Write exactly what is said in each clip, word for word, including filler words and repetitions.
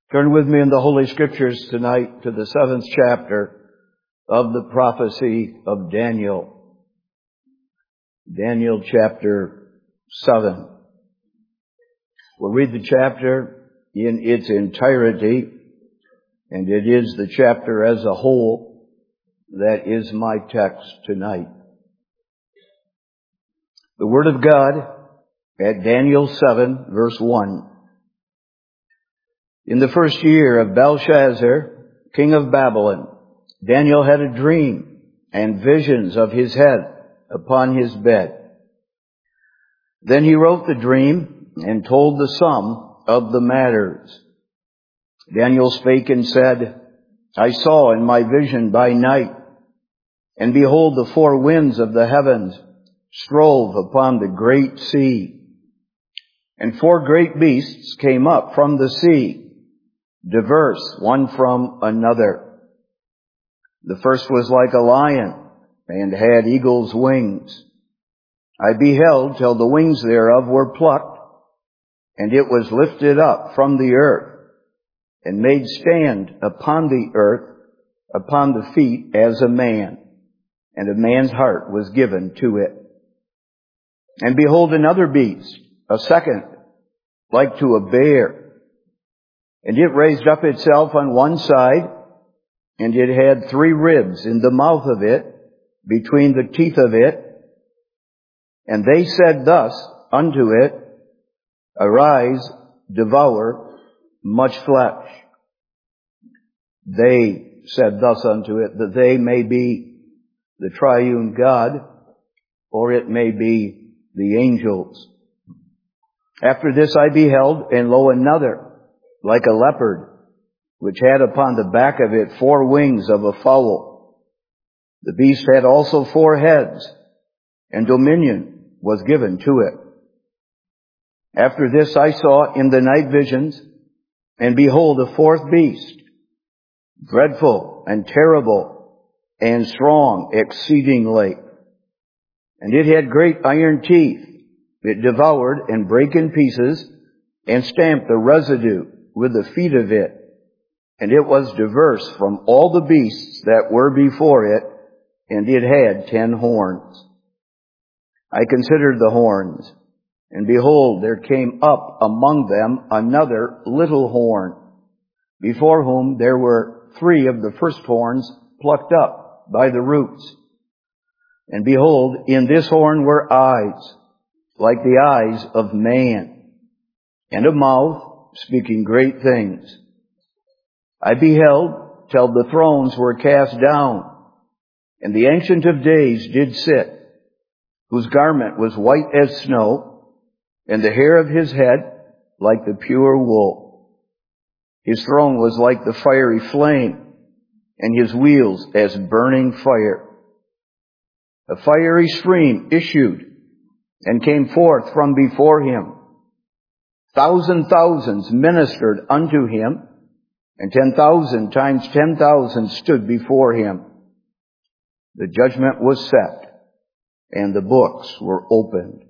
Turn with me in the Holy Scriptures tonight to the seventh chapter of the prophecy of Daniel. Daniel chapter seven. We'll read the chapter in its entirety, and it is the chapter as a whole that is my text tonight. The Word of God at Daniel seven, verse one. In the first year of Belshazzar, king of Babylon, Daniel had a dream and visions of his head upon his bed. Then he wrote the dream and told the sum of the matters. Daniel spake and said, I saw in my vision by night, and behold, the four winds of the heavens strove upon the great sea. And four great beasts came up from the sea, diverse one from another. The first was like a lion, and had eagle's wings. I beheld till the wings thereof were plucked, and it was lifted up from the earth, and made stand upon the earth, upon the feet as a man, and a man's heart was given to it. And behold, another beast, a second, like to a bear. And it raised up itself on one side, and it had three ribs in the mouth of it, between the teeth of it. And they said thus unto it, Arise, devour much flesh. They said thus unto it, that they may be the triune God, or it may be the angels. After this I beheld, and lo, another, like a leopard, which had upon the back of it four wings of a fowl. The beast had also four heads, and dominion was given to it. After this I saw in the night visions, and behold, a fourth beast, dreadful and terrible, and strong exceedingly. And it had great iron teeth. It devoured and brake in pieces, and stamped the residue with the feet of it. And it was diverse from all the beasts that were before it, and it had ten horns. I considered the horns, and behold, there came up among them another little horn, before whom there were three of the first horns plucked up by the roots. And behold, in this horn were eyes, like the eyes of man, and a mouth speaking great things. I beheld till the thrones were cast down, and the Ancient of Days did sit, whose garment was white as snow, and the hair of his head like the pure wool. His throne was like the fiery flame, and his wheels as burning fire. A fiery stream issued and came forth from before him. Thousand thousands ministered unto him, and ten thousand times ten thousand stood before him. The judgment was set, and the books were opened.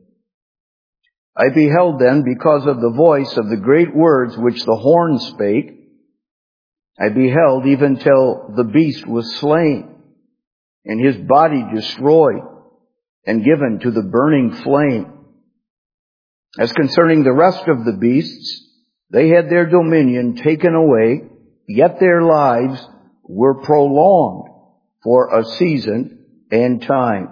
I beheld then, because of the voice of the great words which the horn spake, I beheld even till the beast was slain, and his body destroyed, and given to the burning flame. As concerning the rest of the beasts, they had their dominion taken away, yet their lives were prolonged for a season and time.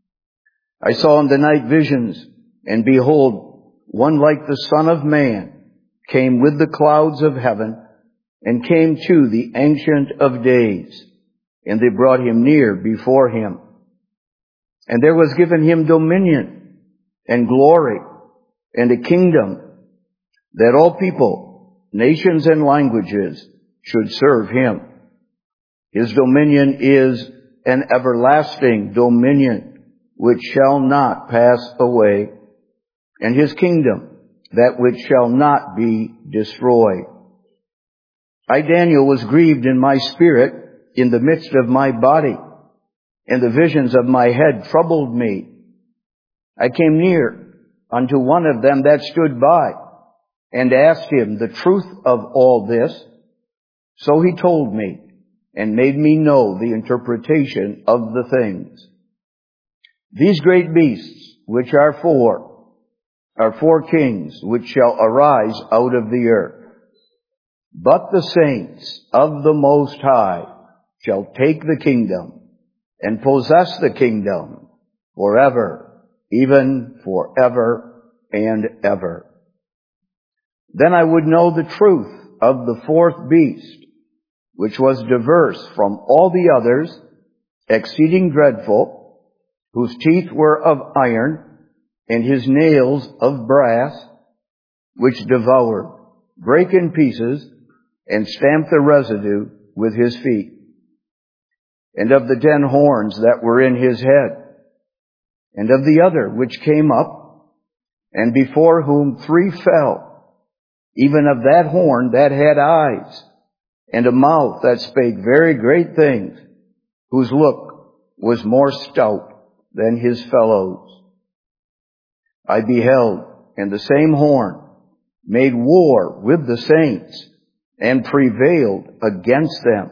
I saw in the night visions, and behold, one like the Son of Man came with the clouds of heaven, and came to the Ancient of Days, and they brought him near before him. And there was given him dominion and glory, and a kingdom, that all people, nations, and languages should serve him. His dominion is an everlasting dominion, which shall not pass away, and his kingdom, that which shall not be destroyed. I, Daniel, was grieved in my spirit in the midst of my body, and the visions of my head troubled me. I came near unto one of them that stood by, and asked him the truth of all this. So he told me, and made me know the interpretation of the things. These great beasts, which are four, are four kings, which shall arise out of the earth. But the saints of the Most High shall take the kingdom, and possess the kingdom forever, even forever and ever. Then I would know the truth of the fourth beast, which was diverse from all the others, exceeding dreadful, whose teeth were of iron, and his nails of brass, which devoured, brake in pieces, and stamped the residue with his feet. And of the ten horns that were in his head, and of the other which came up, and before whom three fell, even of that horn that had eyes, and a mouth that spake very great things, whose look was more stout than his fellows. I beheld, and the same horn made war with the saints, and prevailed against them,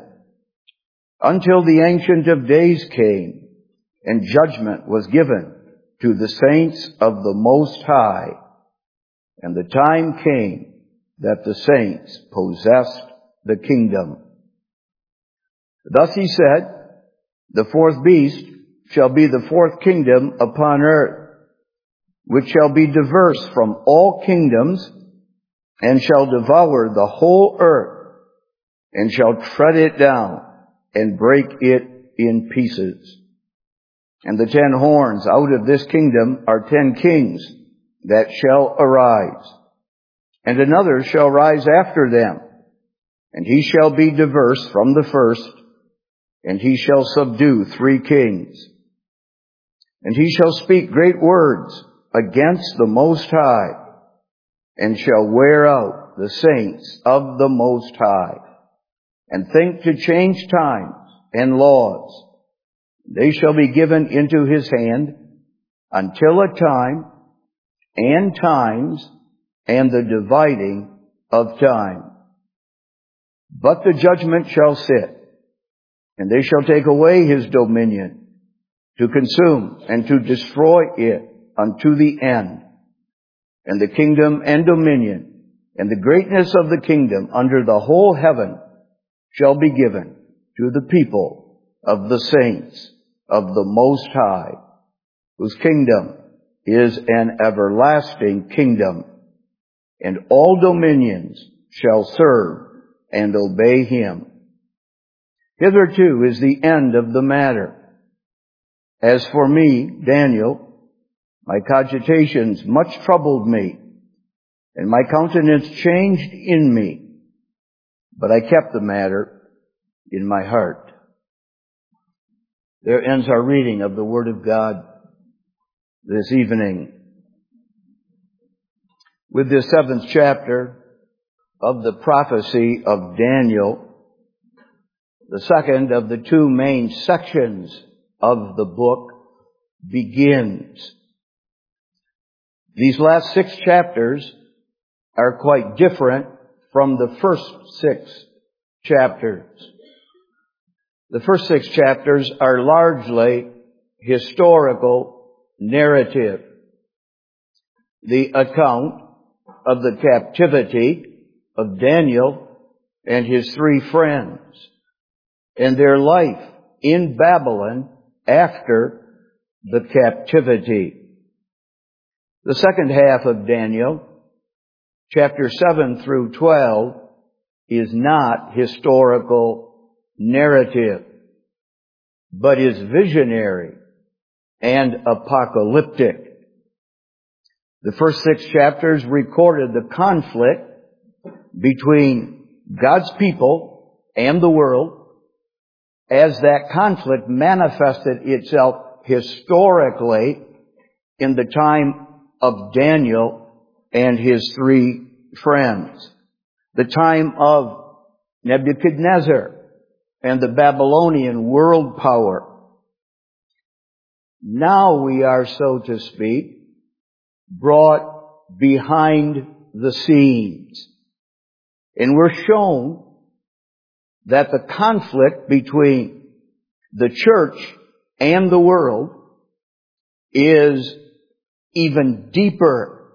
until the Ancient of Days came, and judgment was given to the saints of the Most High. And the time came that the saints possessed the kingdom. Thus he said, the fourth beast shall be the fourth kingdom upon earth, which shall be diverse from all kingdoms, and shall devour the whole earth, and shall tread it down, and break it in pieces. And the ten horns out of this kingdom are ten kings that shall arise. And another shall rise after them, and he shall be diverse from the first, and he shall subdue three kings. And he shall speak great words against the Most High, and shall wear out the saints of the Most High, and think to change times and laws. They shall be given into his hand until a time and times and the dividing of time. But the judgment shall sit, and they shall take away his dominion, to consume and to destroy it unto the end. And the kingdom and dominion and the greatness of the kingdom under the whole heaven shall be given to the people of the saints of the Most High, whose kingdom is an everlasting kingdom, and all dominions shall serve and obey him. Hitherto is the end of the matter. As for me, Daniel, my cogitations much troubled me, and my countenance changed in me, but I kept the matter in my heart. There ends our reading of the Word of God this evening. With this seventh chapter of the prophecy of Daniel, the second of the two main sections of the book begins. These last six chapters are quite different from the first six chapters. The first six chapters are largely historical narrative. The account of the captivity of Daniel and his three friends, and their life in Babylon after the captivity. The second half of Daniel, chapter seven through twelve, is not historical narrative, but is visionary and apocalyptic. The first six chapters recorded the conflict between God's people and the world, as that conflict manifested itself historically in the time of Daniel and his three friends. The time of Nebuchadnezzar and the Babylonian world power. Now we are, so to speak, brought behind the scenes. And we're shown that the conflict between the church and the world is even deeper,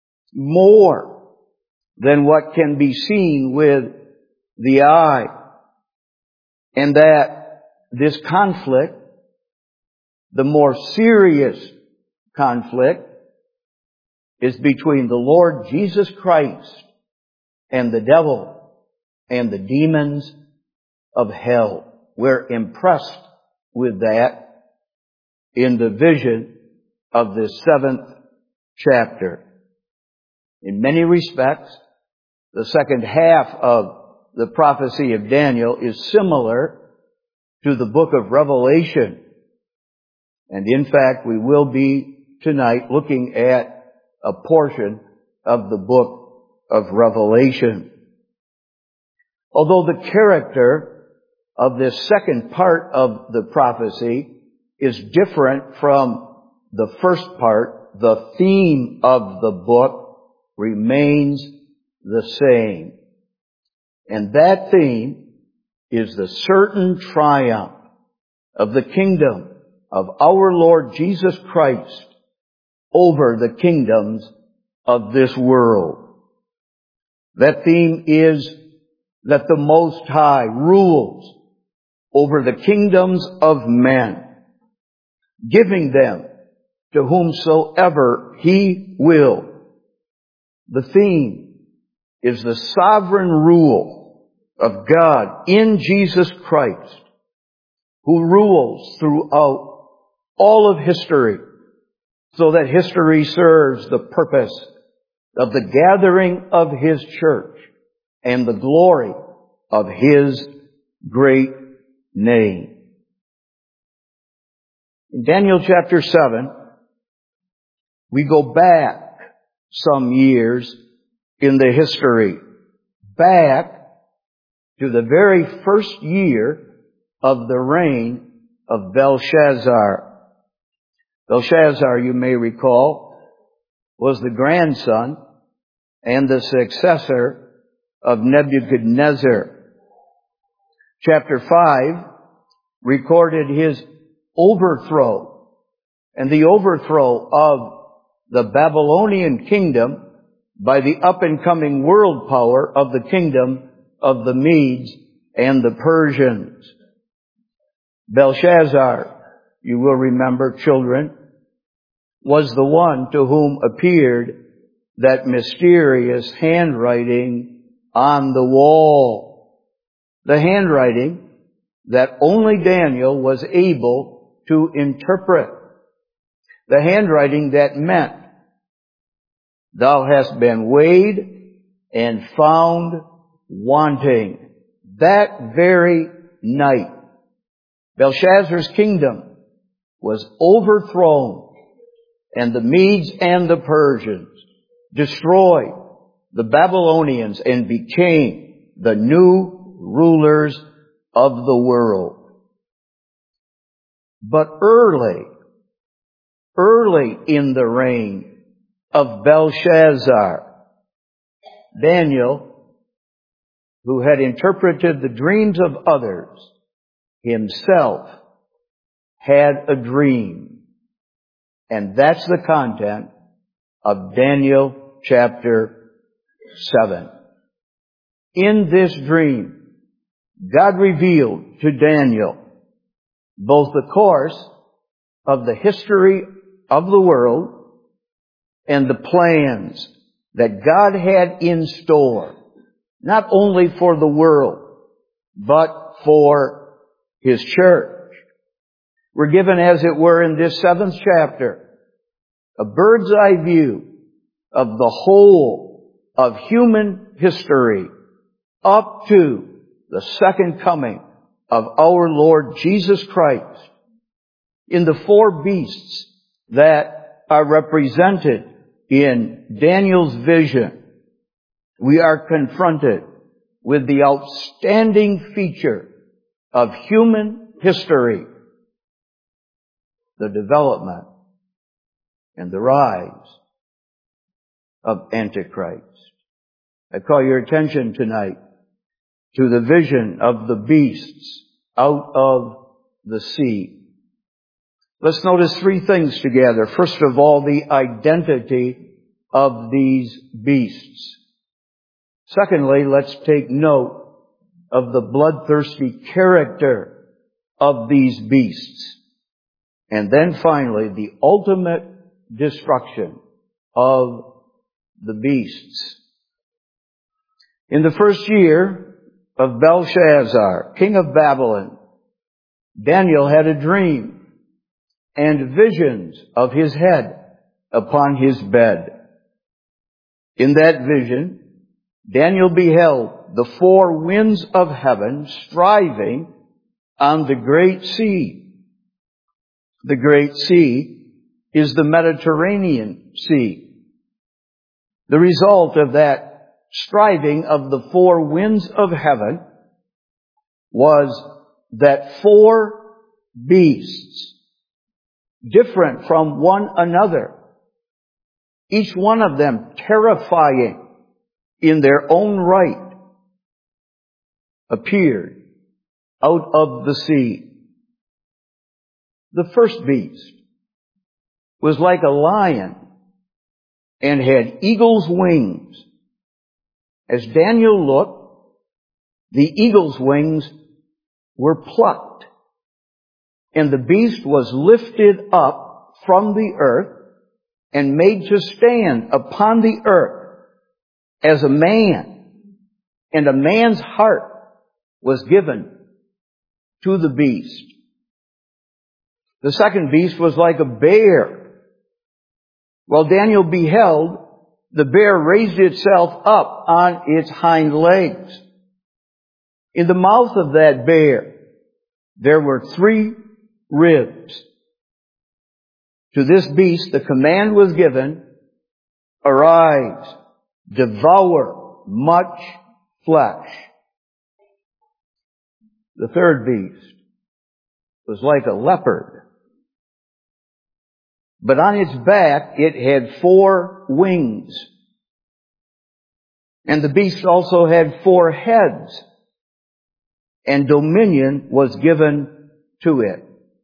more than what can be seen with the eye. And that this conflict, the more serious conflict, is between the Lord Jesus Christ and the devil and the demons of hell. We're impressed with that in the vision of this seventh chapter. In many respects, the second half of the prophecy of Daniel is similar to the book of Revelation. And in fact, we will be tonight looking at a portion of the book of Revelation. Although the character of this second part of the prophecy is different from the first part, the theme of the book remains the same. And that theme is the certain triumph of the kingdom of our Lord Jesus Christ over the kingdoms of this world. That theme is that the Most High rules over the kingdoms of men, giving them to whomsoever He will. The theme is the sovereign rule of God in Jesus Christ, who rules throughout all of history, so that history serves the purpose of the gathering of His church and the glory of His great name. In Daniel chapter seven, we go back some years in the history, back to the very first year of the reign of Belshazzar. Belshazzar, you may recall, was the grandson and the successor of Nebuchadnezzar. Chapter five recorded his overthrow and the overthrow of the Babylonian kingdom by the up-and-coming world power of the kingdom of the Medes and the Persians. Belshazzar, you will remember, children, was the one to whom appeared that mysterious handwriting on the wall. The handwriting that only Daniel was able to interpret. The handwriting that meant, "Thou hast been weighed and found wanting." That very night, Belshazzar's kingdom was overthrown, and the Medes and the Persians destroyed the Babylonians and became the new rulers of the world. But early, early in the reign of Belshazzar, Daniel, who had interpreted the dreams of others, himself had a dream. And that's the content of Daniel chapter seven. In this dream, God revealed to Daniel both the course of the history of the world and the plans that God had in store, not only for the world, but for His church. We're given, as it were, in this seventh chapter, a bird's eye view of the whole of human history up to the second coming of our Lord Jesus Christ. In the four beasts that are represented in Daniel's vision, we are confronted with the outstanding feature of human history, the development and the rise of Antichrist. I call your attention tonight to the vision of the beasts out of the sea. Let's notice three things together. First of all, the identity of these beasts. Secondly, let's take note of the bloodthirsty character of these beasts. And then finally, the ultimate destruction of the beasts. In the first year of Belshazzar, king of Babylon, Daniel had a dream and visions of his head upon his bed. In that vision, Daniel beheld the four winds of heaven striving on the great sea. The great sea is the Mediterranean Sea. The result of that striving of the four winds of heaven was that four beasts, different from one another, each one of them terrifying in their own right, appeared out of the sea. The first beast was like a lion and had eagle's wings. As Daniel looked, the eagle's wings were plucked, and the beast was lifted up from the earth and made to stand upon the earth as a man, and a man's heart was given to the beast. The second beast was like a bear. While Daniel beheld, the bear raised itself up on its hind legs. In the mouth of that bear, there were three ribs. To this beast, the command was given, arise, devour much flesh. The third beast was like a leopard, but on its back it had four wings. And the beast also had four heads, and dominion was given to it.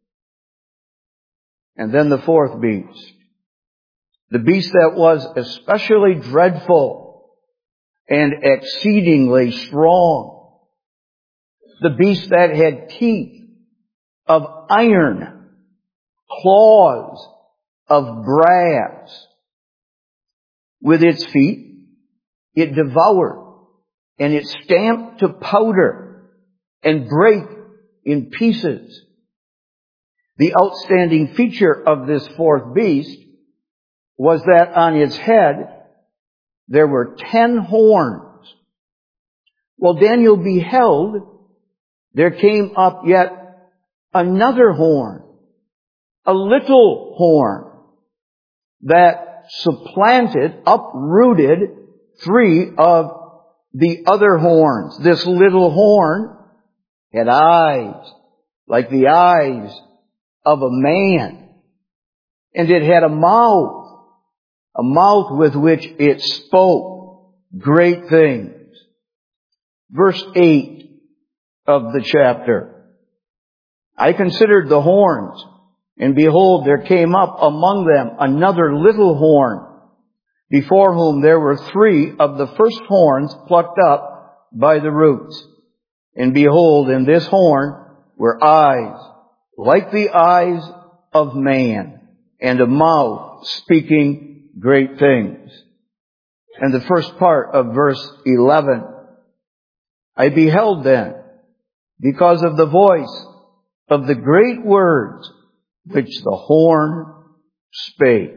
And then the fourth beast, the beast that was especially dreadful and exceedingly strong, the beast that had teeth of iron, claws of brass. With its feet, it devoured, and it stamped to powder and brake in pieces. The outstanding feature of this fourth beast was that on its head there were ten horns. While Daniel beheld, there came up yet another horn, a little horn, that supplanted, uprooted three of the other horns. This little horn had eyes like the eyes of a man, and it had a mouth, a mouth with which it spoke great things. Verse eight of the chapter. I considered the horns, and behold, there came up among them another little horn, before whom there were three of the first horns plucked up by the roots. And behold, in this horn were eyes like the eyes of man, and a mouth speaking great things. And the first part of verse eleven. I beheld then, because of the voice of the great words which the horn spake.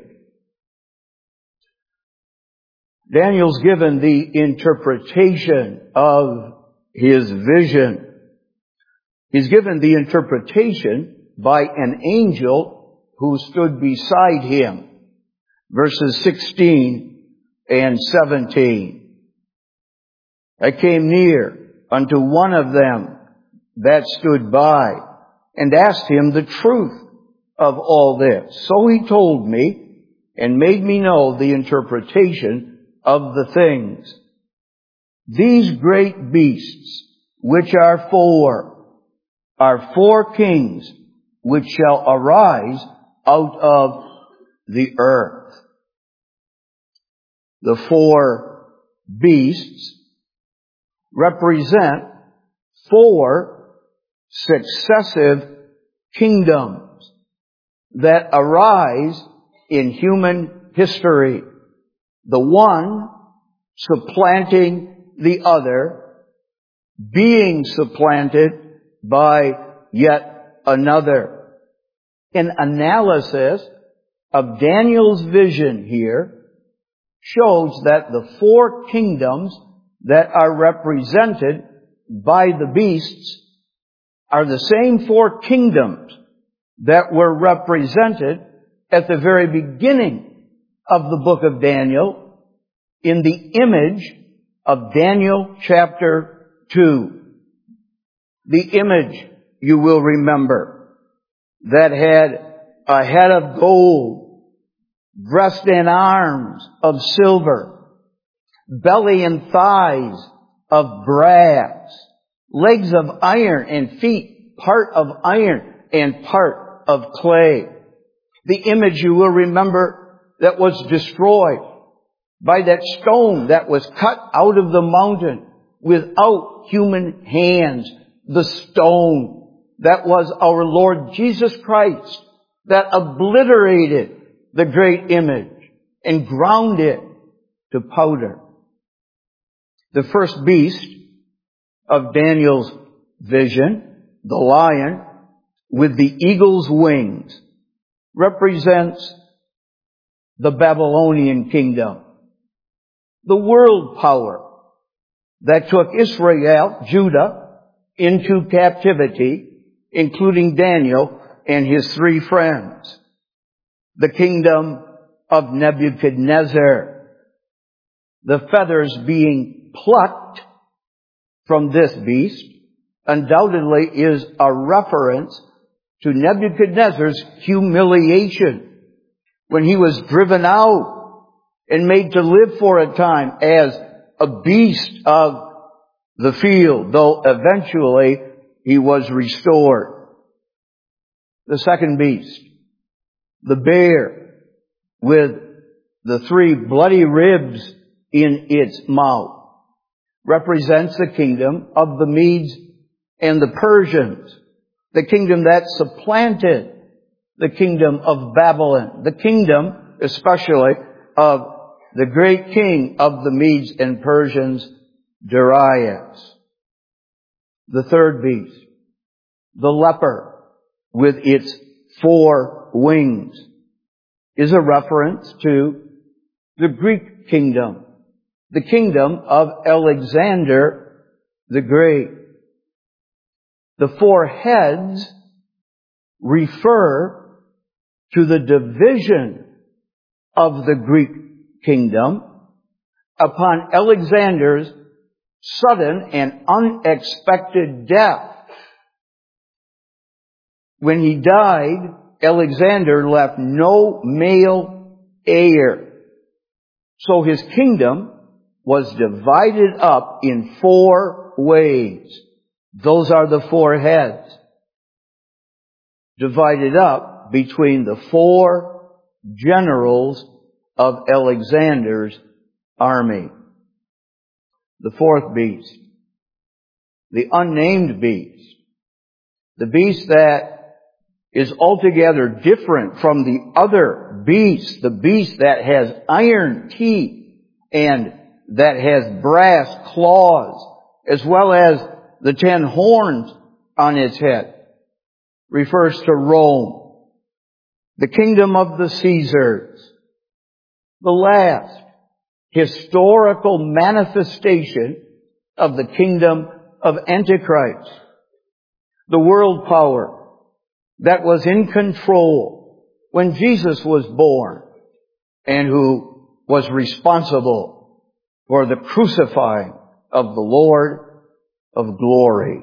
Daniel's given the interpretation of his vision. He's given the interpretation by an angel who stood beside him. Verses sixteen and seventeen. I came near unto one of them that stood by, and asked him the truth of all this. So he told me, and made me know the interpretation of the things. These great beasts which are four, are four kings which shall arise out of the earth. The four beasts represent four successive kingdoms that arise in human history, the one supplanting the other, being supplanted by yet another. An analysis of Daniel's vision here shows that the four kingdoms that are represented by the beasts are the same four kingdoms that were represented at the very beginning of the book of Daniel in the image of Daniel chapter two. The image, you will remember, that had a head of gold, breast and arms of silver, belly and thighs of brass, legs of iron and feet, part of iron and part of clay. The image, you will remember, that was destroyed by that stone that was cut out of the mountain without human hands. The stone that was our Lord Jesus Christ that obliterated the great image and ground it to powder. The first beast of Daniel's vision, the lion with the eagle's wings, represents the Babylonian kingdom, the world power that took Israel, Judah, into captivity, including Daniel and his three friends. The kingdom of Nebuchadnezzar. The feathers being plucked from this beast undoubtedly is a reference to Nebuchadnezzar's humiliation when he was driven out and made to live for a time as a beast of the field, though eventually he was restored. The second beast, the bear with the three bloody ribs in its mouth, represents the kingdom of the Medes and the Persians, the kingdom that supplanted the kingdom of Babylon, the kingdom especially of the great king of the Medes and Persians, Darius. The third beast, the leper with its four wings, is a reference to the Greek kingdom, the kingdom of Alexander the Great. The four heads refer to the division of the Greek kingdom upon Alexander's sudden and unexpected death. When he died, Alexander left no male heir. So his kingdom was divided up in four ways. Those are the four heads. Divided up between the four generals of Alexander's army. The fourth beast, the unnamed beast, the beast that is altogether different from the other beasts, the beast that has iron teeth and that has brass claws, as well as the ten horns on its head, refers to Rome, the kingdom of the Caesars, the last historical manifestation of the kingdom of Antichrist, the world power that was in control when Jesus was born and who was responsible for the crucifying of the Lord of glory.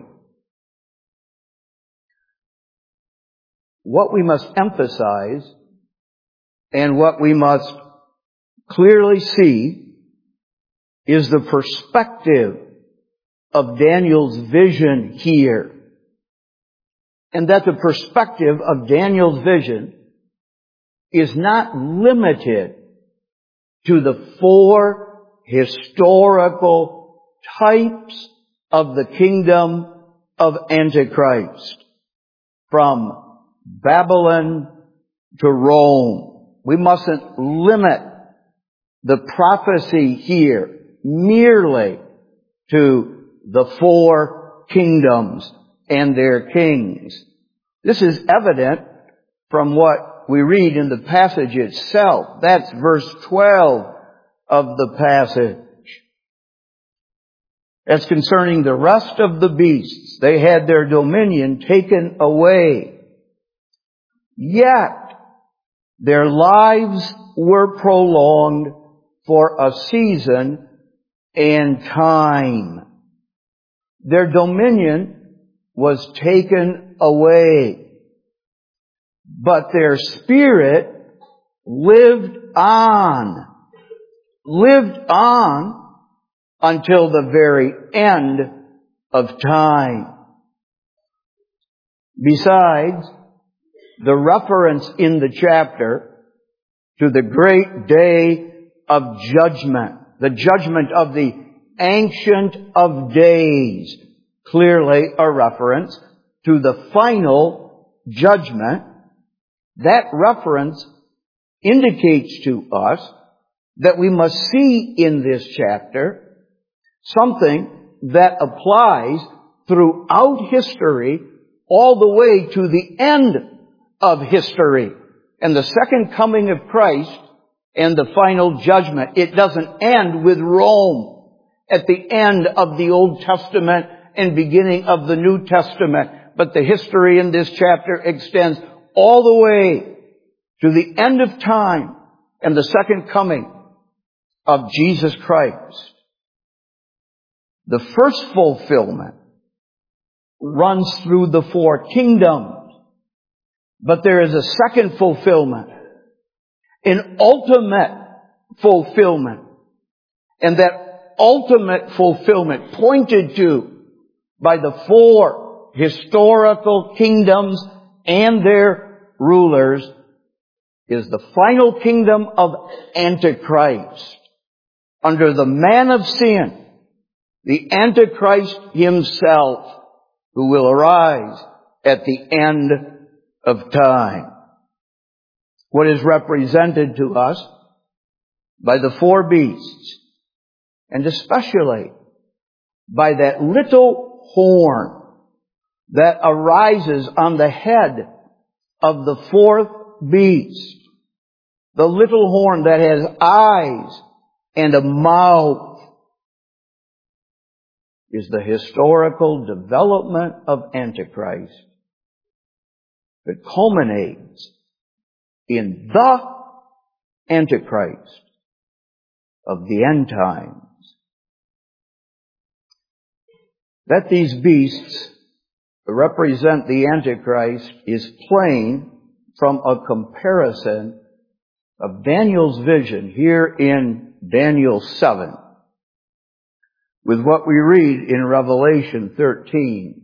What we must emphasize and what we must clearly see is the perspective of Daniel's vision here. And that the perspective of Daniel's vision is not limited to the four historical types of the kingdom of Antichrist, from Babylon to Rome. We mustn't limit the prophecy here merely to the four kingdoms and their kings. This is evident from what we read in the passage itself. That's verse twelve of the passage. As concerning the rest of the beasts, they had their dominion taken away. Yet their lives were prolonged for a season and time. Their dominion was taken away, but their spirit lived on, lived on until the very end of time. Besides, the reference in the chapter to the great day of judgment, the judgment of the Ancient of Days, clearly a reference to the final judgment. That reference indicates to us that we must see in this chapter something that applies throughout history all the way to the end of history and the second coming of Christ and the final judgment. It doesn't end with Rome at the end of the Old Testament and beginning of the New Testament, but the history in this chapter extends all the way to the end of time and the second coming of Jesus Christ. The first fulfillment runs through the four kingdoms, but there is a second fulfillment, an ultimate fulfillment, and that ultimate fulfillment pointed to by the four historical kingdoms and their rulers is the final kingdom of Antichrist. Under the man of sin, the Antichrist himself, who will arise at the end of time. What is represented to us by the four beasts, and especially by that little horn that arises on the head of the fourth beast, the little horn that has eyes and a mouth, is the historical development of Antichrist that culminates in the Antichrist of the end times. That these beasts represent the Antichrist is plain from a comparison of Daniel's vision here in Daniel seven with what we read in Revelation thirteen.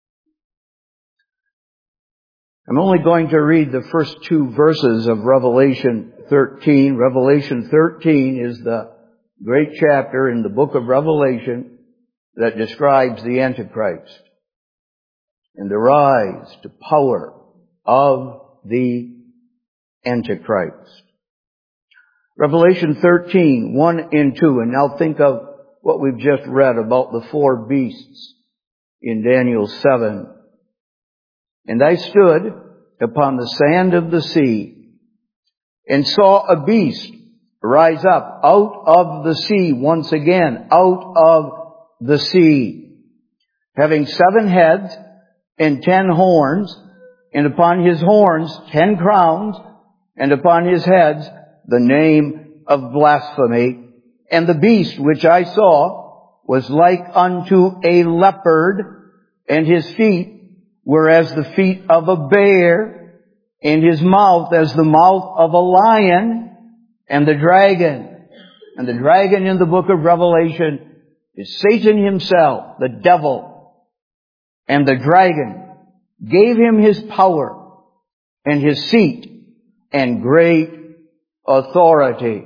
I'm only going to read the first two verses of Revelation thirteen. Revelation thirteen is the great chapter in the book of Revelation that describes the Antichrist and the rise to power of the Antichrist. Revelation thirteen, one and two. And now think of what we've just read about the four beasts in Daniel seven. And I stood upon the sand of the sea and saw a beast rise up out of the sea once again, out of the sea, having seven heads and ten horns, and upon his horns ten crowns, and upon his heads the name of blasphemy. And the beast which I saw was like unto a leopard, and his feet were as the feet of a bear, and his mouth as the mouth of a lion. And the dragon, and the dragon in the book of Revelation is Satan himself, the devil, and the dragon gave him his power and his seat and great authority.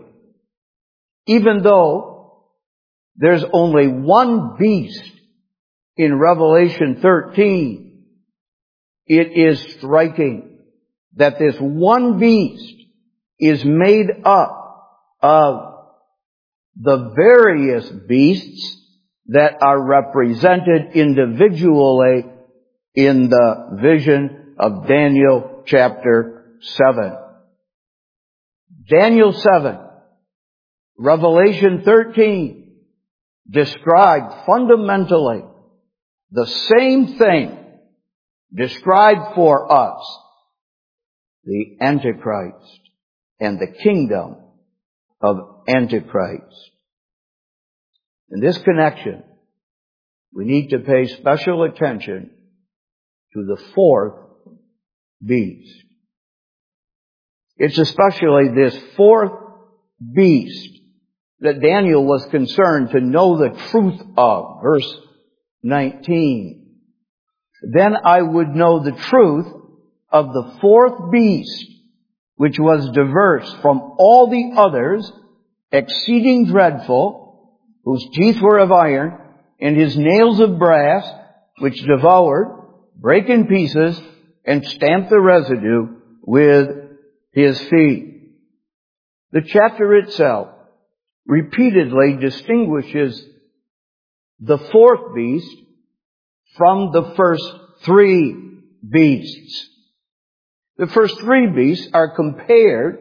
Even though there's only one beast in Revelation thirteen, it is striking that this one beast is made up of the various beasts that are represented individually in the vision of Daniel chapter seven. Daniel seven, Revelation thirteen describe fundamentally the same thing described for us, the Antichrist and the kingdom of Antichrist. In this connection, we need to pay special attention to the fourth beast. It's especially this fourth beast that Daniel was concerned to know the truth of. Verse nineteen. Then I would know the truth of the fourth beast, which was diverse from all the others, exceeding dreadful, whose teeth were of iron, and his nails of brass, which devoured, brake in pieces, and stamped the residue with his feet. The chapter itself repeatedly distinguishes the fourth beast from the first three beasts. The first three beasts are compared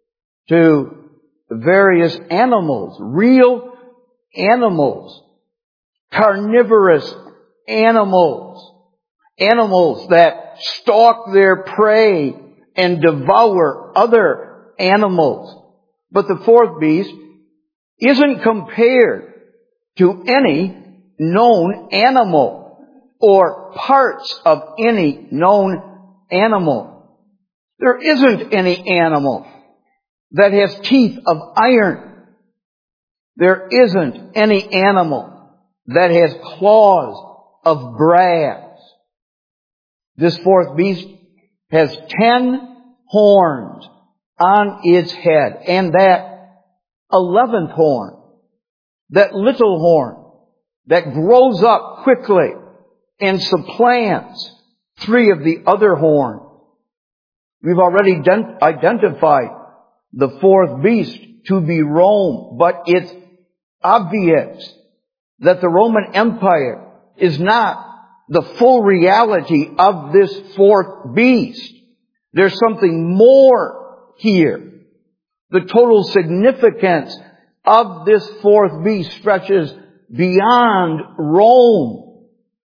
to various animals, real animals, carnivorous animals, animals that stalk their prey and devour other animals. But the fourth beast isn't compared to any known animal or parts of any known animal. There isn't any animal that has teeth of iron. There isn't any animal that has claws of brass. This fourth beast has ten horns on its head, and that eleventh horn, that little horn that grows up quickly and supplants three of the other horns. We've already ident- identified the fourth beast to be Rome, but it's obvious that the Roman Empire is not the full reality of this fourth beast. There's something more here. The total significance of this fourth beast stretches beyond Rome.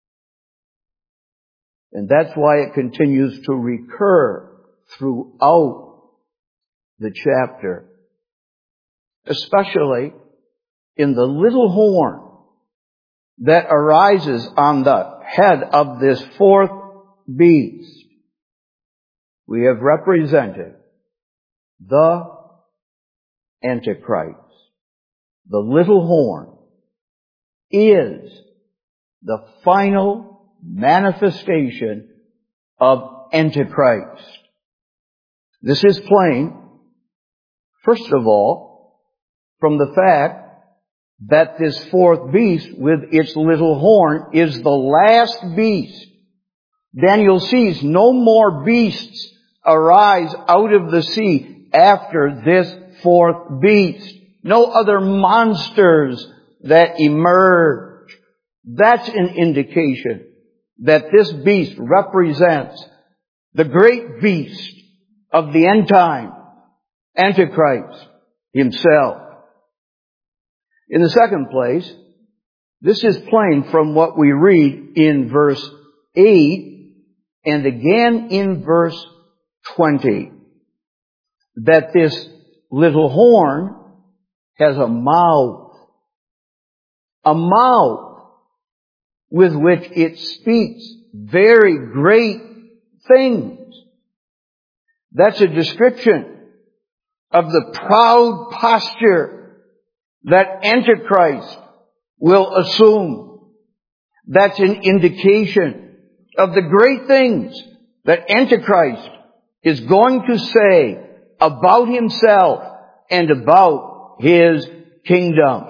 And that's why it continues to recur throughout the chapter, especially in the little horn that arises on the head of this fourth beast. We have represented the Antichrist. The little horn is the final manifestation of Antichrist. This is plain, first of all, from the fact that this fourth beast with its little horn is the last beast. Daniel sees no more beasts arise out of the sea after this fourth beast. No other monsters that emerge. That's an indication that this beast represents the great beast of the end time, Antichrist himself. In the second place, this is plain from what we read in verse eight and again in verse twenty, that this little horn has a mouth, a mouth with which it speaks very great things. That's a description of the proud posture that Antichrist will assume that's an indication of the great things that Antichrist is going to say about himself and about his kingdom.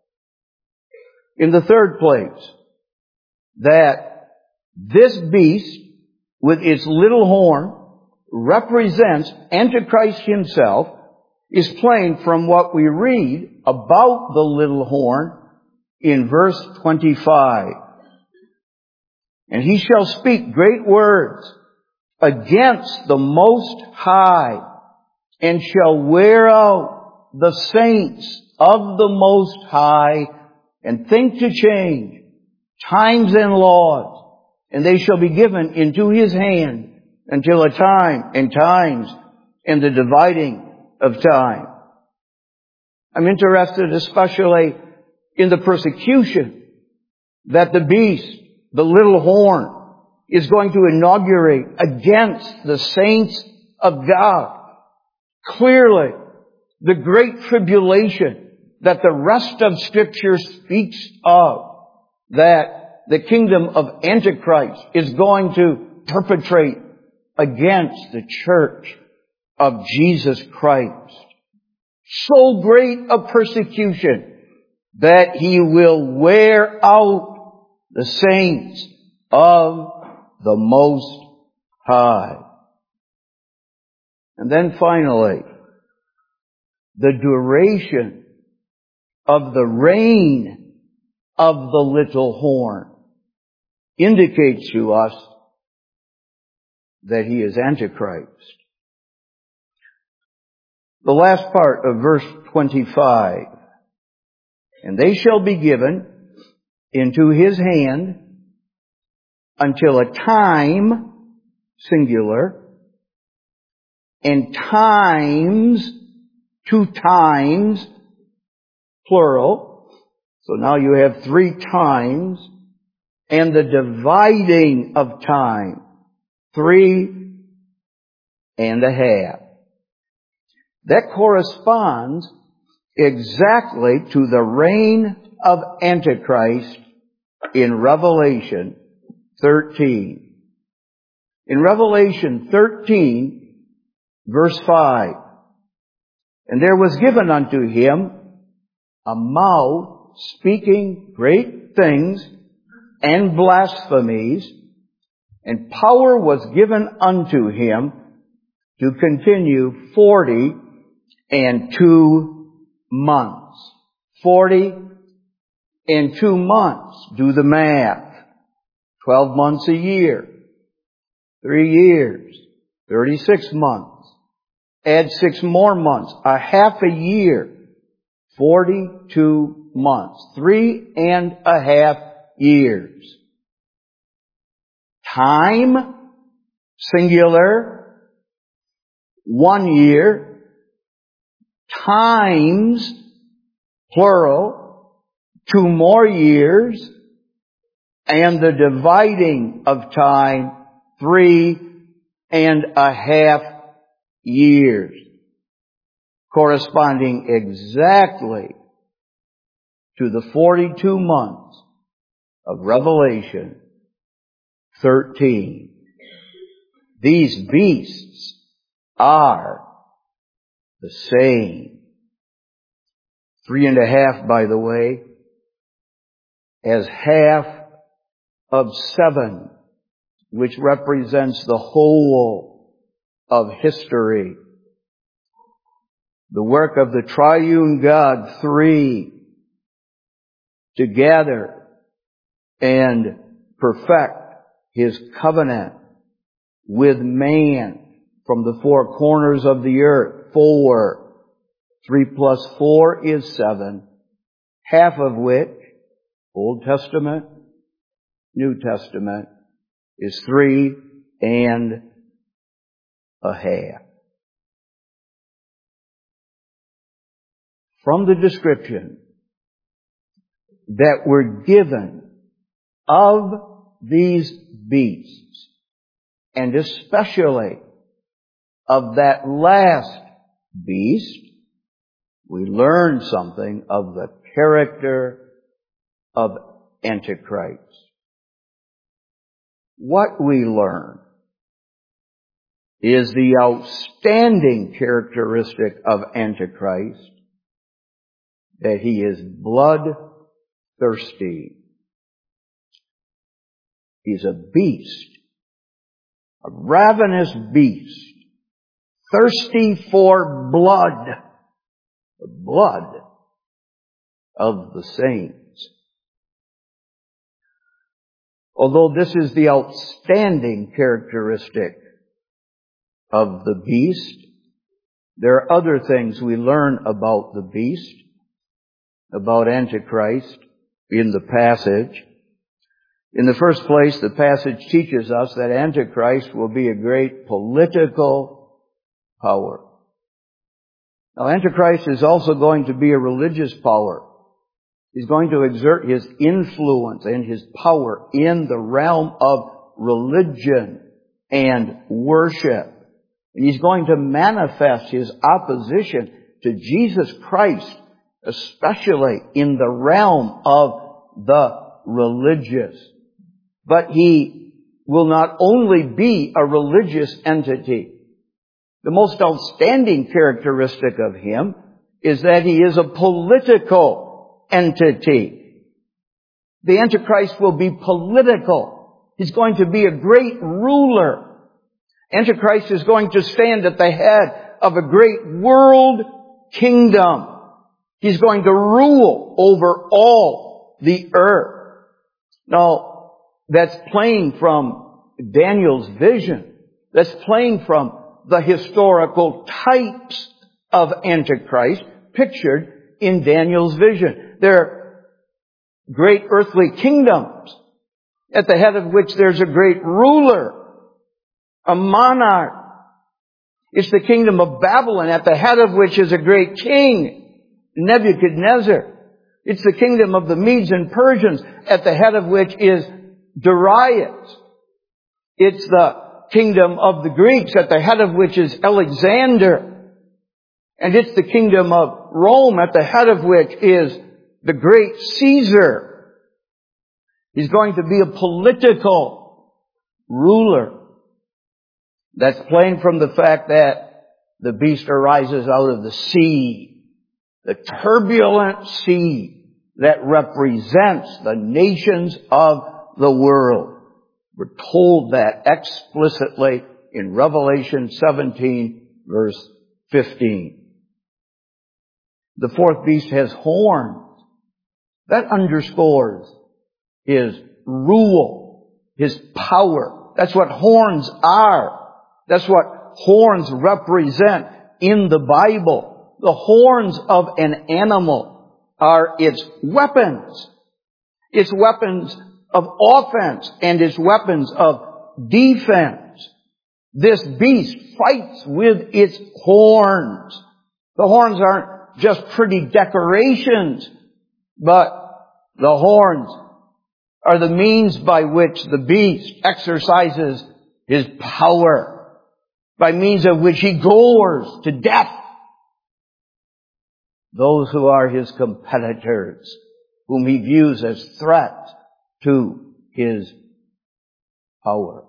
In the third place, that this beast with its little horn represents Antichrist himself is plain from what we read about the little horn in verse twenty-five. And he shall speak great words against the Most High, and shall wear out the saints of the Most High, and think to change times and laws, and they shall be given into his hand until a time and times and the dividing of time. I'm interested especially in the persecution that the beast, the little horn, is going to inaugurate against the saints of God. Clearly, the great tribulation that the rest of Scripture speaks of, that the kingdom of Antichrist is going to perpetrate against the church of Jesus Christ. So great a persecution that he will wear out the saints of the Most High. And then finally, the duration of the reign of the little horn indicates to us that he is Antichrist. The last part of verse twenty-five, and they shall be given into his hand until a time, singular, and times, two times, plural. So now you have three times, and the dividing of time, three and a half. That corresponds exactly to the reign of Antichrist in Revelation thirteen. In Revelation thirteen, verse five, and there was given unto him a mouth speaking great things and blasphemies, and power was given unto him to continue forty and two months. Forty and two months. Do the math. Twelve months a year. Three years. Thirty-six months. Add six more months. A half a year. Forty-two months. Three and a half years. Time, singular, one year. Times, plural, two more years, and the dividing of time, three and a half years, corresponding exactly to the forty-two months of Revelation thirteen. These beasts are the same. Three and a half, by the way, as half of seven, which represents the whole of history. The work of the triune God, three, to gather and perfect his covenant with man from the four corners of the earth. Four. Three plus four is seven. Half of which, Old Testament, New Testament, is three and a half. From the description that we're given of these beasts, and especially of that last beast, we learn something of the character of Antichrist. What we learn is the outstanding characteristic of Antichrist, that he is bloodthirsty. He's a beast, a ravenous beast, thirsty for blood, the blood of the saints. Although this is the outstanding characteristic of the beast, there are other things we learn about the beast, about Antichrist, in the passage. In the first place, the passage teaches us that Antichrist will be a great political power. Now, Antichrist is also going to be a religious power. He's going to exert his influence and his power in the realm of religion and worship. And he's going to manifest his opposition to Jesus Christ, especially in the realm of the religious. But he will not only be a religious entity. The most outstanding characteristic of him is that he is a political entity. The Antichrist will be political. He's going to be a great ruler. Antichrist is going to stand at the head of a great world kingdom. He's going to rule over all the earth. Now, that's playing from Daniel's vision. That's playing from the historical types of Antichrist pictured in Daniel's vision. They're great earthly kingdoms, at the head of which there's a great ruler, a monarch. It's the kingdom of Babylon, at the head of which is a great king, Nebuchadnezzar. It's the kingdom of the Medes and Persians, at the head of which is Darius. It's the kingdom of the Greeks, at the head of which is Alexander. And it's the kingdom of Rome, at the head of which is the great Caesar. He's going to be a political ruler. That's plain from the fact that the beast arises out of the sea, the turbulent sea that represents the nations of the world. We're told that explicitly in Revelation seventeen, verse fifteen. The fourth beast has horns. That underscores his rule, his power. That's what horns are. That's what horns represent in the Bible. The horns of an animal are its weapons. Its weapons of offense and its weapons of defense. This beast fights with its horns. The horns aren't just pretty decorations, but the horns are the means by which the beast exercises his power, by means of which he gores to death those who are his competitors, whom he views as threats to his power.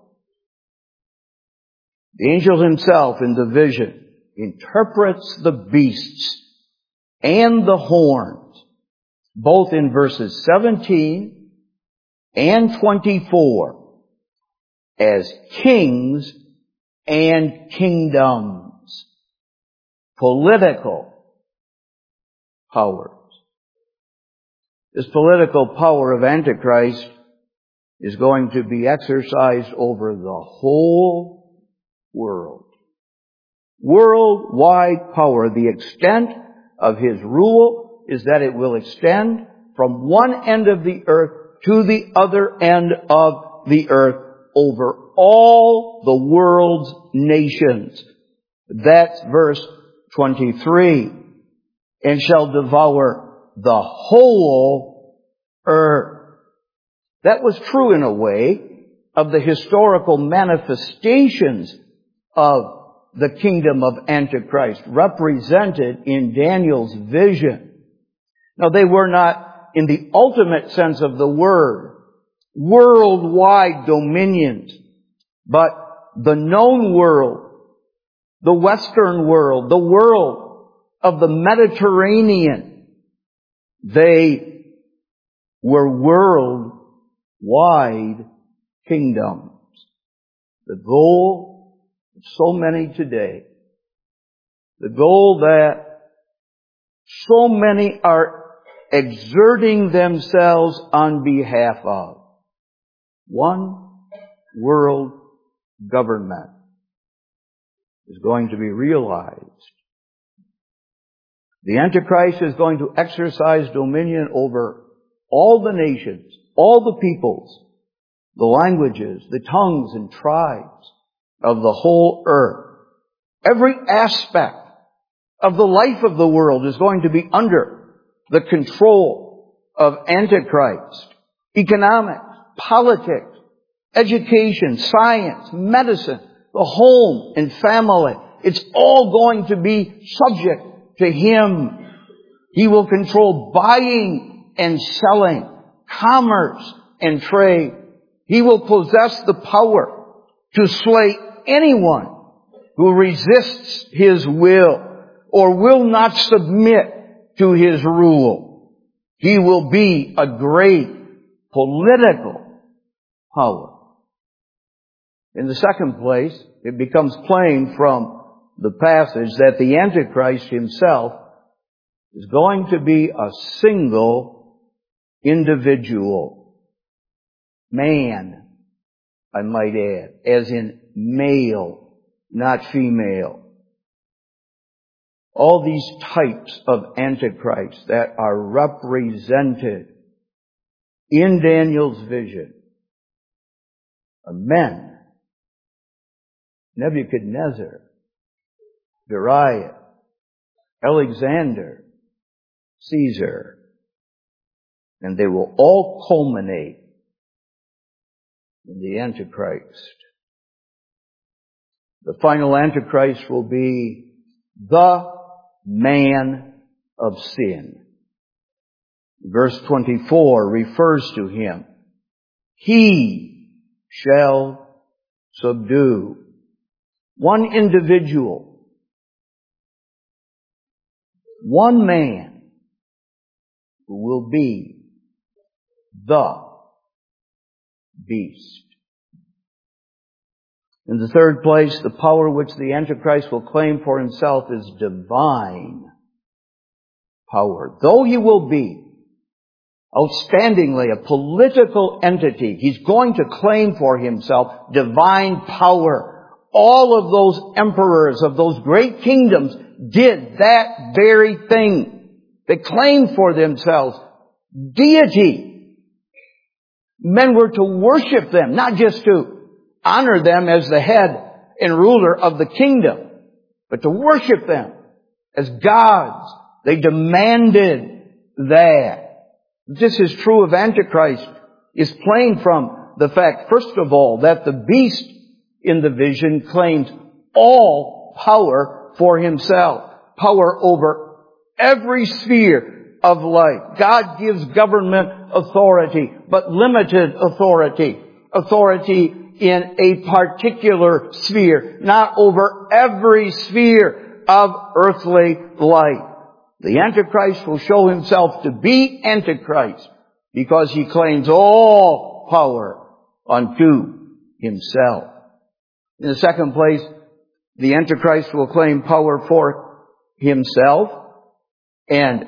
The angel himself in the vision interprets the beasts and the horns, both in verses seventeen and twenty-four, as kings and kingdoms, political powers. This political power of Antichrist is going to be exercised over the whole world. Worldwide power. The extent of his rule is that it will extend from one end of the earth to the other end of the earth over all the world's nations. That's verse twenty-three. And shall devour the whole earth. That was true in a way of the historical manifestations of the kingdom of Antichrist represented in Daniel's vision. Now, they were not in the ultimate sense of the word, worldwide dominions. But the known world, the Western world, the world of the Mediterranean, they were worldwide kingdoms. The goal of so many today, the goal that so many are exerting themselves on behalf of, one world government, is going to be realized. The Antichrist is going to exercise dominion over all the nations, all the peoples, the languages, the tongues and tribes of the whole earth. Every aspect of the life of the world is going to be under the control of Antichrist. Economics, politics, education, science, medicine, the home and family. It's all going to be subject to him. He will control buying and selling, commerce and trade. He will possess the power to slay anyone who resists his will or will not submit to his rule. He will be a great political power. In the second place, it becomes plain from the passage that the Antichrist himself is going to be a single individual. Man, I might add, as in male, not female. All these types of Antichrist that are represented in Daniel's vision are men. Nebuchadnezzar, Darius, Alexander, Caesar, and they will all culminate in the Antichrist. The final Antichrist will be the man of sin. Verse twenty-four refers to him. He shall subdue. One individual, one man who will be the beast. In the third place, the power which the Antichrist will claim for himself is divine power. Though he will be outstandingly a political entity, he's going to claim for himself divine power. All of those emperors of those great kingdoms did that very thing. They claimed for themselves deity. Men were to worship them, not just to honor them as the head and ruler of the kingdom, but to worship them as gods. They demanded that. This is true of Antichrist, is plain from the fact, first of all, that the beast in the vision claims all power for himself. Power over every sphere of life. God gives government authority, but limited authority. Authority in a particular sphere, not over every sphere of earthly life. The Antichrist will show himself to be Antichrist because he claims all power unto himself. In the second place, the Antichrist will claim power for himself and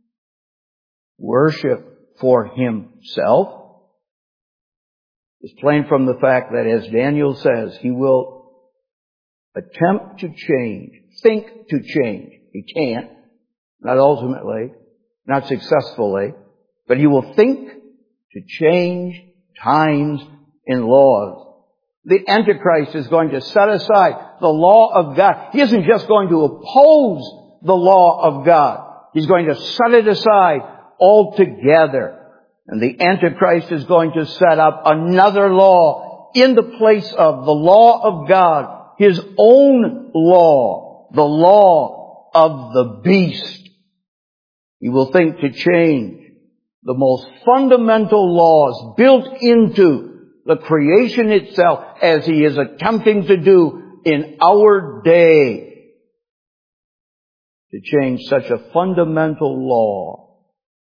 worship for himself. It's plain from the fact that, as Daniel says, he will attempt to change, think to change. He can't, not ultimately, not successfully, but he will think to change times and laws. The Antichrist is going to set aside the law of God. He isn't just going to oppose the law of God. He's going to set it aside altogether. And the Antichrist is going to set up another law in the place of the law of God, his own law, the law of the beast. He will think to change the most fundamental laws built into the creation itself, as He is attempting to do in our day, to change such a fundamental law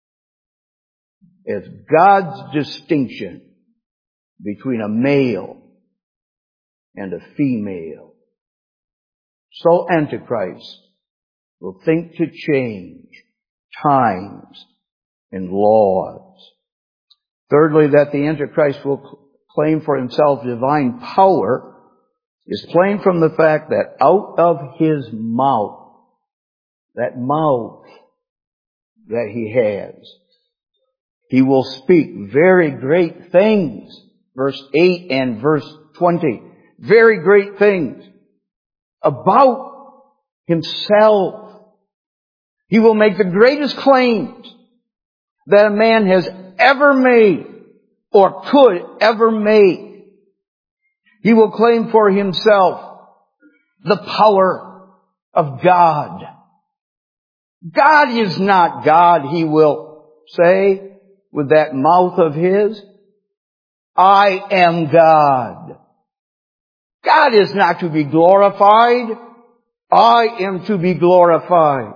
as God's distinction between a male and a female. So Antichrist will think to change times and laws. Thirdly, that the Antichrist will claim for himself divine power is plain from the fact that out of his mouth, that mouth that he has, he will speak very great things. Verse eight and verse twenty. Very great things about himself. He will make the greatest claims that a man has ever made or could ever make. He will claim for himself the power of God. God is not God, he will say with that mouth of his. I am God. God is not to be glorified. I am to be glorified.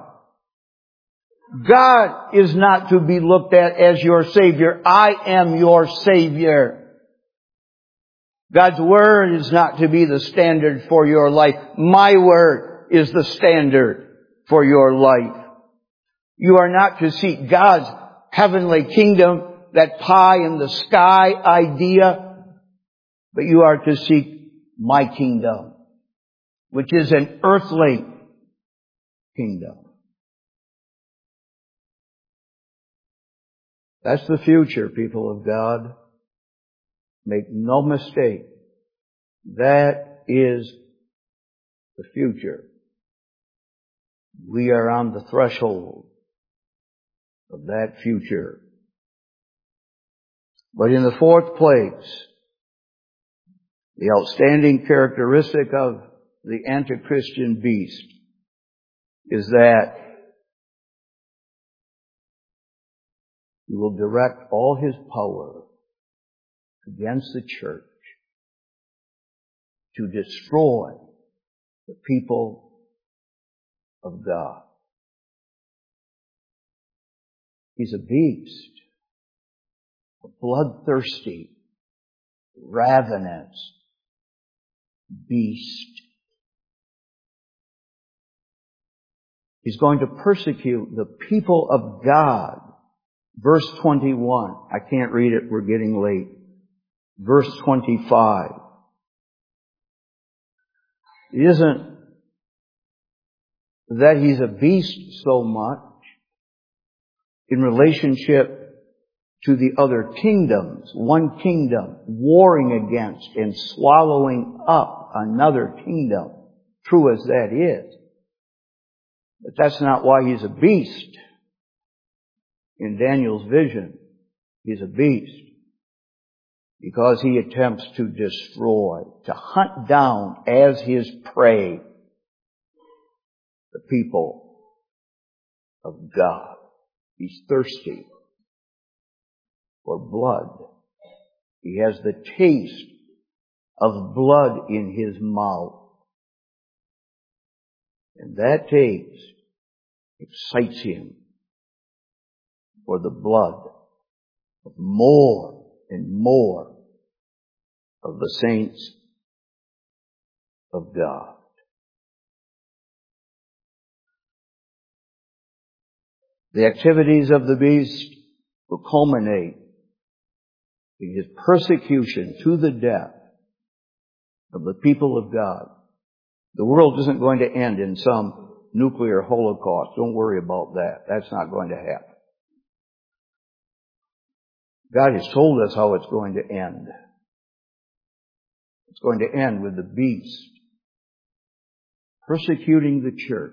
God is not to be looked at as your Savior. I am your Savior. God's Word is not to be the standard for your life. My Word is the standard for your life. You are not to seek God's heavenly kingdom, that pie in the sky idea, but you are to seek my kingdom, which is an earthly kingdom. That's the future, people of God. Make no mistake. That is the future. We are on the threshold of that future. But in the fourth place, the outstanding characteristic of the anti-Christian beast is that he will direct all his power against the church to destroy the people of God. He's a beast, a bloodthirsty, ravenous beast. He's going to persecute the people of God. Verse twenty-one. I can't read it, we're getting late. Verse twenty-five. It isn't that he's a beast so much in relationship to the other kingdoms. One kingdom warring against and swallowing up another kingdom. True as that is. But that's not why he's a beast. In Daniel's vision, he's a beast because he attempts to destroy, to hunt down as his prey the people of God. He's thirsty for blood. He has the taste of blood in his mouth. And that taste excites him for the blood of more and more of the saints of God. The activities of the beast will culminate in his persecution to the death of the people of God. The world isn't going to end in some nuclear holocaust. Don't worry about that. That's not going to happen. God has told us how it's going to end. It's going to end with the beast persecuting the church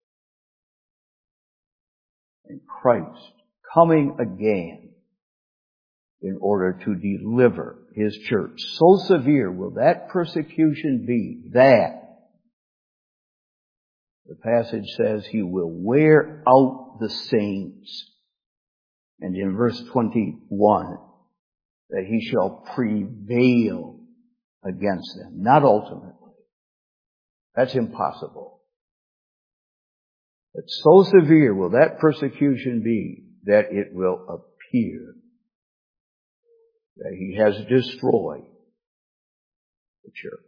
and Christ coming again in order to deliver his church. So severe will that persecution be that the passage says he will wear out the saints. And in verse twenty-one, that he shall prevail against them. Not ultimately. That's impossible. But so severe will that persecution be that it will appear that he has destroyed the church.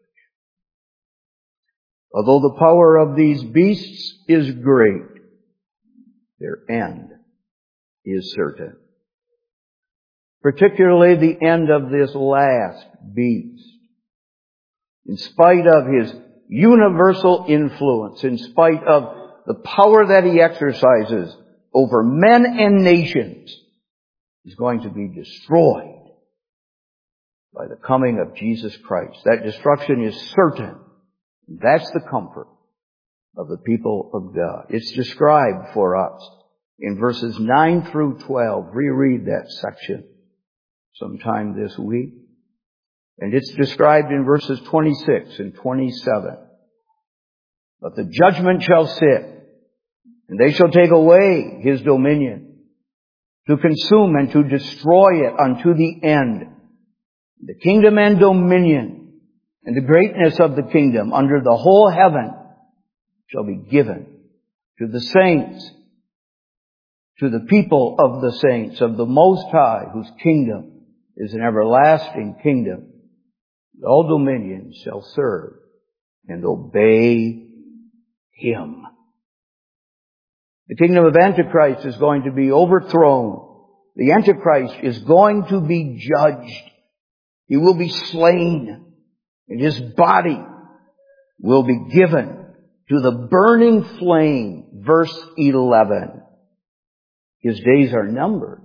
Although the power of these beasts is great, their end is certain. Particularly the end of this last beast. In spite of his universal influence, in spite of the power that he exercises over men and nations, is going to be destroyed by the coming of Jesus Christ. That destruction is certain. That's the comfort of the people of God. It's described for us in verses nine through twelve. Reread that section sometime this week. And it's described in verses twenty-six and twenty-seven. But the judgment shall sit, and they shall take away his dominion, to consume and to destroy it unto the end. The kingdom and dominion and the greatness of the kingdom under the whole heaven shall be given to the saints, to the people of the saints of the Most High, whose kingdom is an everlasting kingdom. All dominions shall serve and obey him. The kingdom of Antichrist is going to be overthrown. The Antichrist is going to be judged. He will be slain, and his body will be given to the burning flame. Verse eleven. His days are numbered.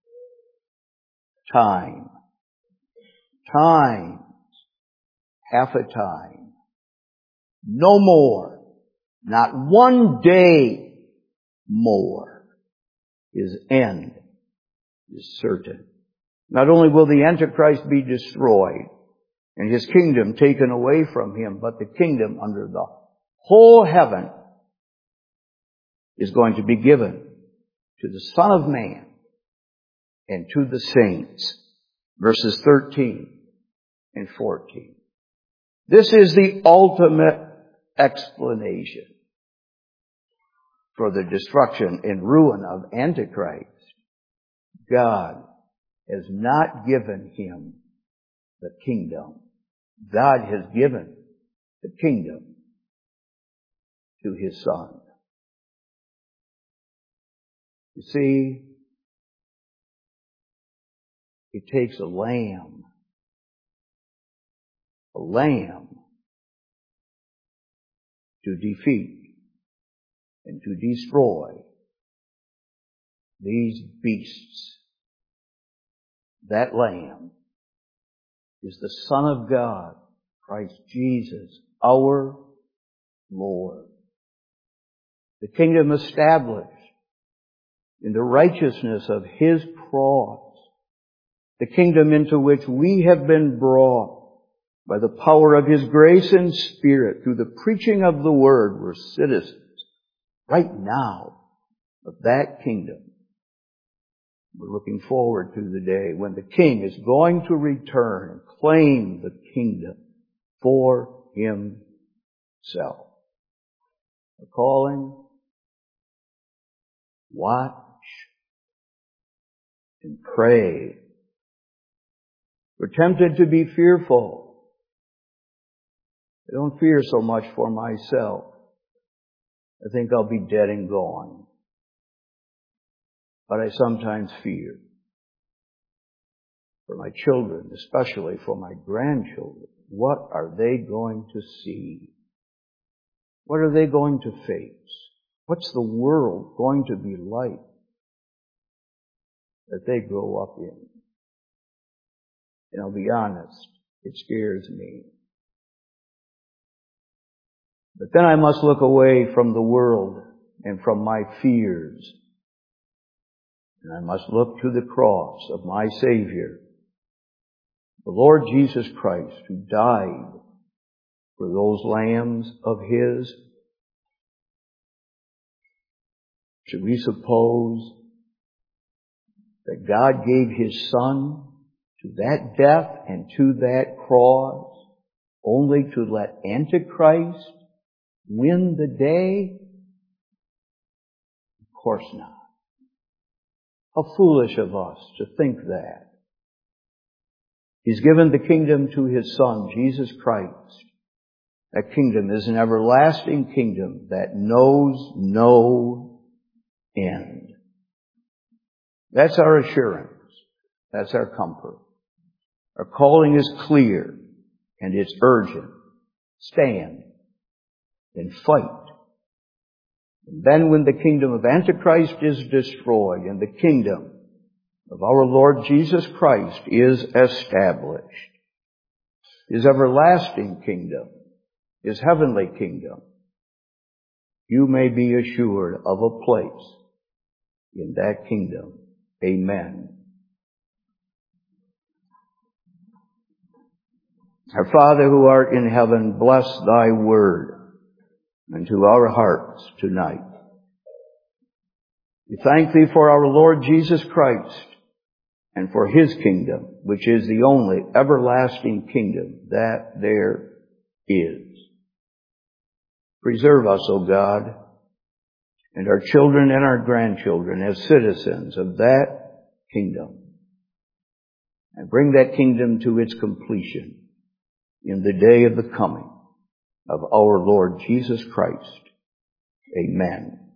Time. Time. Half a time. No more. Not one day more. His end is certain. Not only will the Antichrist be destroyed and his kingdom taken away from him, but the kingdom under the whole heaven is going to be given to the Son of Man and to the saints. Verses thirteen and fourteen. This is the ultimate explanation for the destruction and ruin of Antichrist. God has not given him the kingdom. God has given the kingdom to his Son. You see, it takes a lamb, a lamb, to defeat and to destroy these beasts. That lamb is the Son of God, Christ Jesus, our Lord. The kingdom established in the righteousness of his cross. The kingdom into which we have been brought by the power of his grace and Spirit through the preaching of the word. We're citizens right now of that kingdom. We're looking forward to the day when the King is going to return and claim the kingdom for himself. The calling, watch and pray. We're tempted to be fearful. I don't fear so much for myself. I think I'll be dead and gone. But I sometimes fear for my children, especially for my grandchildren. What are they going to see? What are they going to face? What's the world going to be like that they grow up in? And I'll be honest, it scares me. But then I must look away from the world and from my fears. And I must look to the cross of my Savior, the Lord Jesus Christ, who died for those lambs of his. Should we suppose that God gave His Son to that death and to that cross only to let Antichrist win the day? Of course not. How foolish of us to think that. He's given the kingdom to His Son, Jesus Christ. That kingdom is an everlasting kingdom that knows no end. That's our assurance. That's our comfort. Our calling is clear and it's urgent. Stand and fight. And then when the kingdom of Antichrist is destroyed and the kingdom of our Lord Jesus Christ is established, His everlasting kingdom, His heavenly kingdom, you may be assured of a place in that kingdom. Amen. Our Father who art in heaven, bless Thy word unto our hearts tonight. We thank Thee for our Lord Jesus Christ and for His kingdom, which is the only everlasting kingdom that there is. Preserve us, O God, and our children and our grandchildren as citizens of that kingdom, and bring that kingdom to its completion in the day of the coming of our Lord Jesus Christ. Amen.